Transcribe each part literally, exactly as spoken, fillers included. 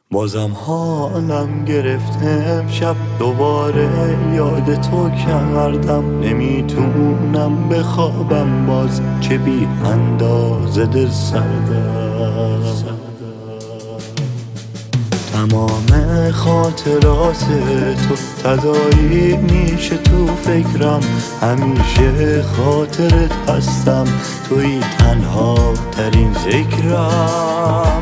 بازم حالم گرفته امشب، دوباره یاد تو کردم. نمیتونم بخوابم باز، چه بی اندازه دل سردم. تمام خاطرات تو تداعی میشه تو فکرم. همیشه خاطرت هستم، توی تنها ترین ذکرم.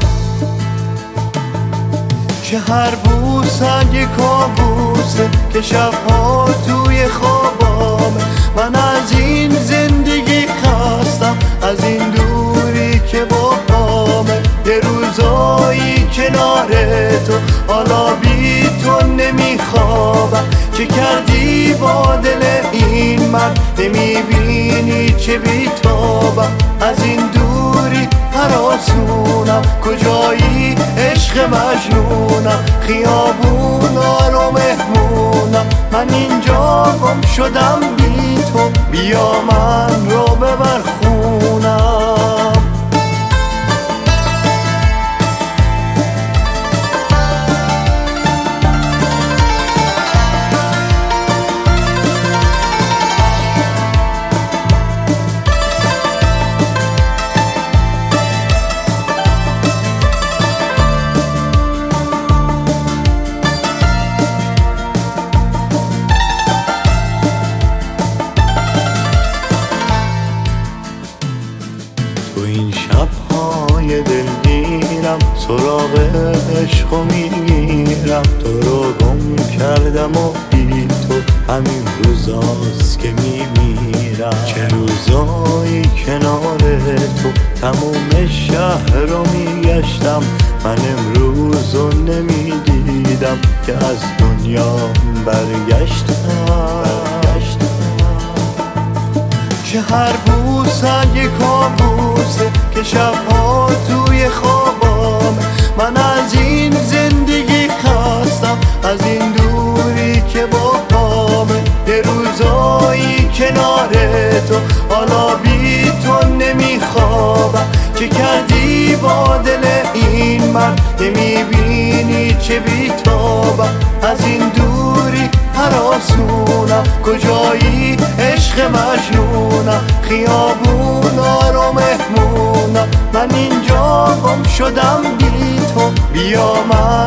که هر بوسم یه کابوسه که شبها توی خوابامه. من از این زندگی خستم، از این دوری که باهامه. یه روزایی کنار تو، حالا بی تو نمیخوابم. چه کردی با دل این من، نمیبینی چه بیتابم. از این دوری هراسونم، کجایی عشق مجنونم. خیابونا رو مهمونم، من اینجا گم شدم بی تو. بیا من رو ببر خونم. تو این شب‌های دلگیرم، سراغ عشقو میگیرم. تو رو گم کردم و بی تو همین روزاست که میمیرم. چه روزایی کنار تو، تموم شهر رو میگشتم. من امروز رو نمیدیدم که از دنیا برگشتم. که هر بوسم یه کابوسه که شبها توی خوابامه. من از این زندگی خستم، از این دوری که باهامه. یه روزایی کنار تو، حالا بی تو نمیخوابم. چه کردی با دل این من، نمیبینی چه بیتابم. از این دوری هراسونم، کجایی عشق مجنونم. خیابونا رو مهمونم، من اینجا گم شدم بی تو. بیا من